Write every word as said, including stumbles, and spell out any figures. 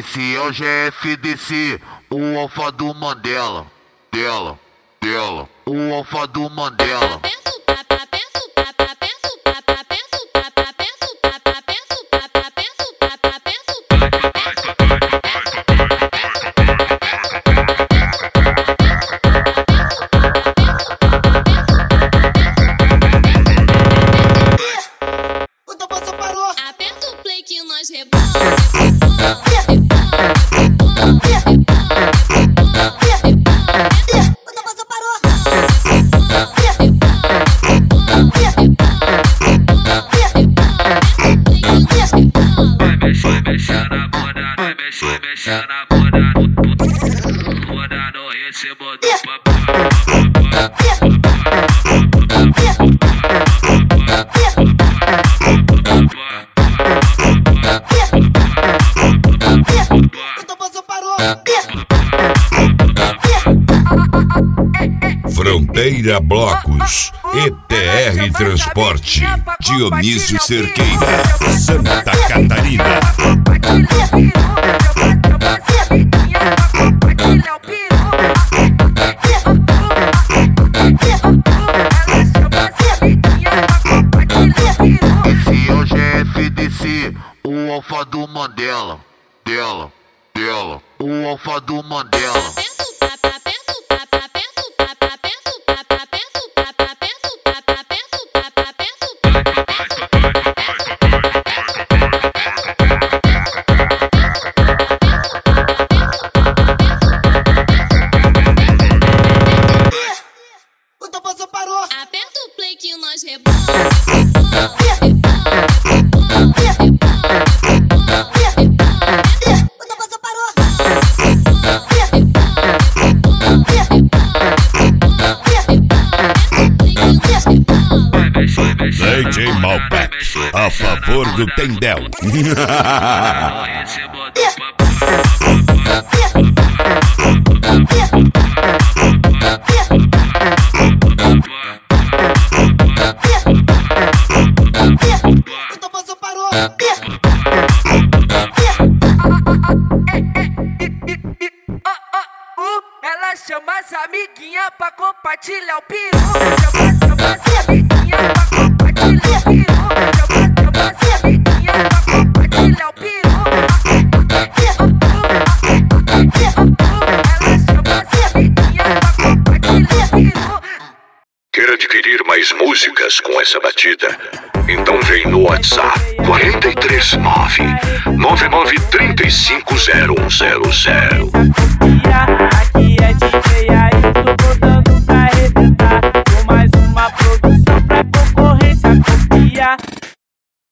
Esse é o G F D C, o alfa do Mandela. Dela, dela, o alfa do Mandela. Mexa na bunda, bunda no recebo do Fronteira Blocos, E T R Transporte, Dionísio Cerqueira, Santa Catarina. Esse é o G F D C, o alfa do Mandela. Dela, dela, o alfa do Mandela. Aperta o play que nós rebola. O Toposo parou. D J Malbec, a favor do Tendel. O Toposo parou. Ela chama as amiguinhas pra compartilhar o peru. Chama as amiguinhas pra compartilhar o peru. Chama as amiguinhas pra compartilhar o peru. Ela chama as amiguinhas pra compartilhar o peru. Quer adquirir mais músicas com essa batida? Então vem no WhatsApp quatro três nove, nove nove três cinco zero um zero zero.